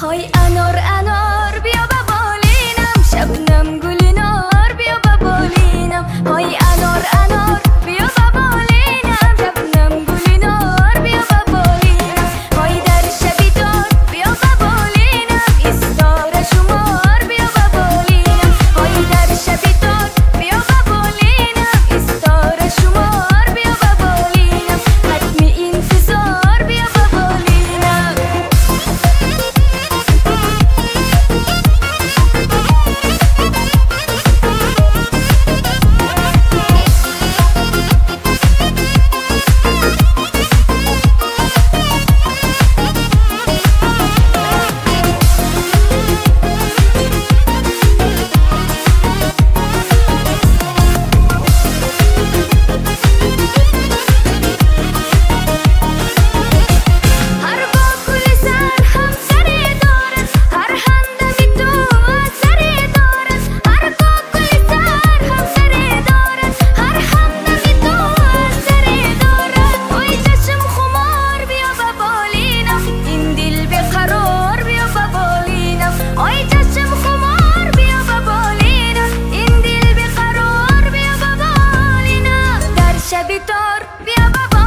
های انار انار بیا ببالینم، شبنم گل نار بیا ببالینم. های انار انار بیا ببالینم، شبنم گل نار بیا ببالینم. های در شبی دار بیا ببالینم، ایستار شمار بیا ببالینم. های در شبی دار بیا ببالینم، ایستار شمار بیا ببالینم. حتمی انتظار بیا ببالینم. شبی دار بیا بابا